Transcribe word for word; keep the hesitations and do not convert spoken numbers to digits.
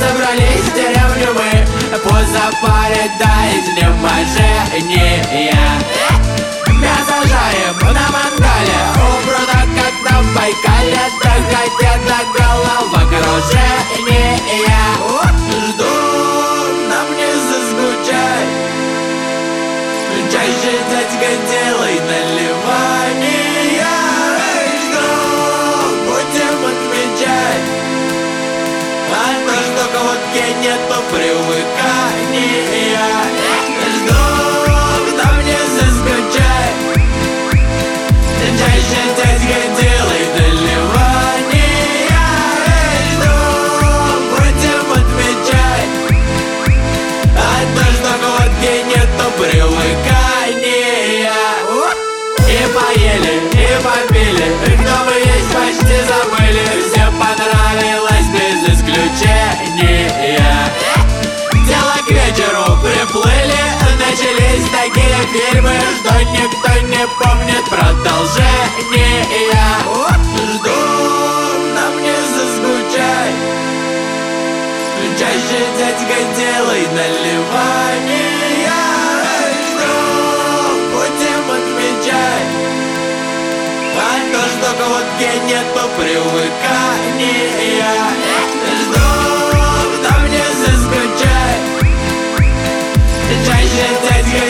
собрались в деревню мы, пусть запарит до изнеможения. Мясо жарим на мангале, у пруда, как на Байкале, доходя до головокружения. Жду, нам не заскучать, чаще, дядька, делай наливание. Жду, будем отмечать, а то, что кого-то нету привыкания. Жду, нам не заскучать, чаще, дядька, делай наливание. Жду, будем отмечать, а то, что кого-то нету привыкания. И поели, и попили, кто мы есть, почти забыли. Всем понравилось без исключения. Дело к вечеру приплыли, начались такие фильмы, что никто не помнит продолжения. Жду, нам не заскучать, чаще, дядька, делай наливание. Жду, будем отмечать, а то, что кого-то нету привыкания. Жду, нам не заскучать, чаще, дядька,